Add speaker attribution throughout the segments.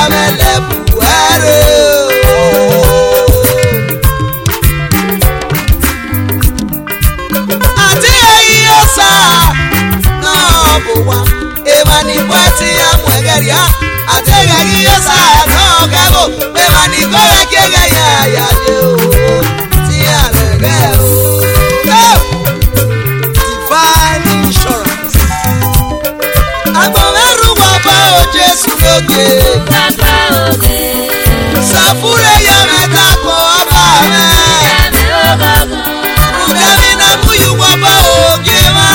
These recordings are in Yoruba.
Speaker 1: mele buere ati eyosa no buwa emani kwati amwegeria ati eyosa no gabo emani korekega ya yo ti alege divine insurance agbomeru baba o Jesu loge
Speaker 2: Papa oge
Speaker 1: safure ya meta ko ọba me udemi na muyu baba oge ma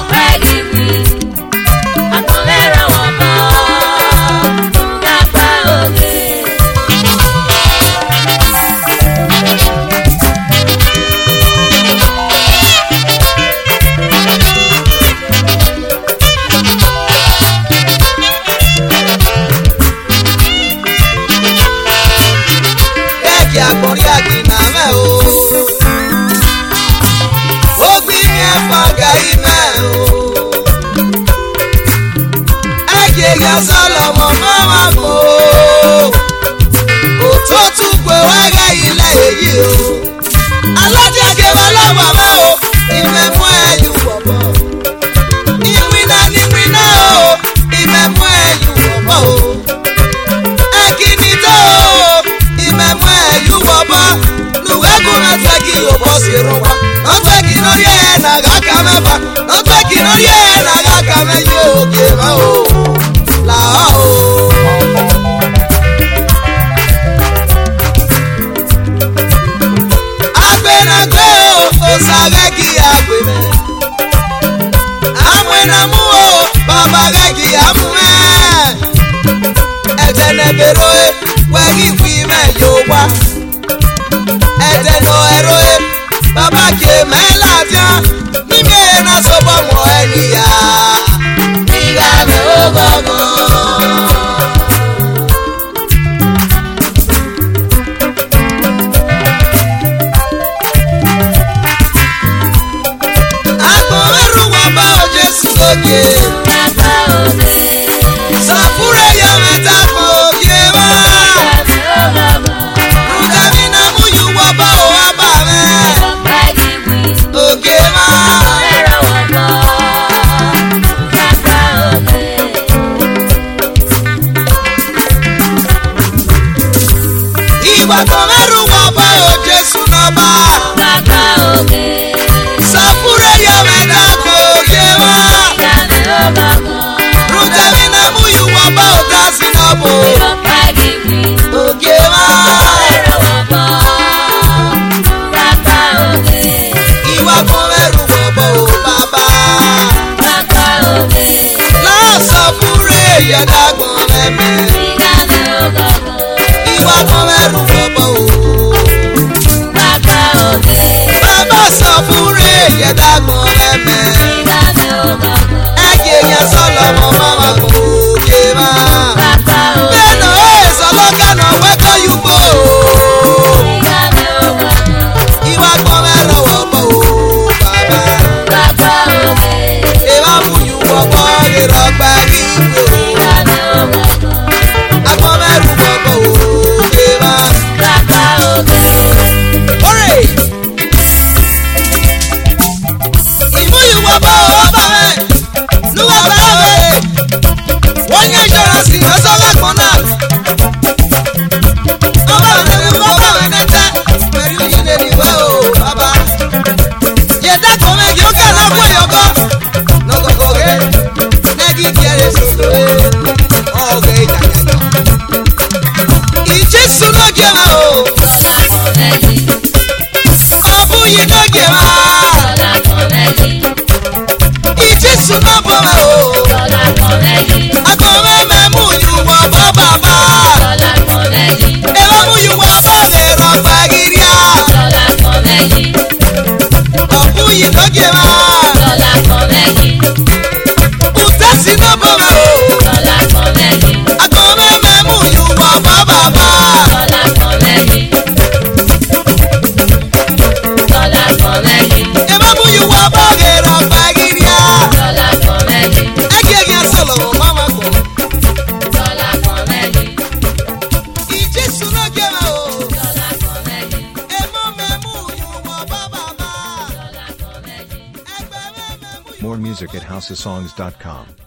Speaker 1: Solomon mama mo o to tu gbe wa ga ile eyi o alaje ke wa lawa ma o ime mu eyu bobo iwina o ime mu eyu bobo o ekini to ime mu eyu bobo luwe ku na tweki o bosi ruwa no tweki no ye na ga ka meba no tweki no ye na ga ka me yo ke ma o Sagaki agbeme amwena muo baba gaki amwe etene beroe wagi kwime yowa eteno eroe baba ke melatia nime na sobo mo eniya niga me ogogo Papa oge safure ya meta ko yewa udami na muyu waba o aba me oge ma
Speaker 2: Papa oge
Speaker 1: iwa to meru waba o Jesu no ba
Speaker 2: Papa oge
Speaker 1: safure ya meta ko yewa Rutemi na muyu waba o dasi na bo oge ma
Speaker 2: Papa oge
Speaker 1: iwa ko meru waba o baba
Speaker 2: Papa oge
Speaker 1: la safure ya dagbon meme iwa ko meru waba o
Speaker 2: Papa oge
Speaker 1: baba safure
Speaker 3: More music at housesongs.com.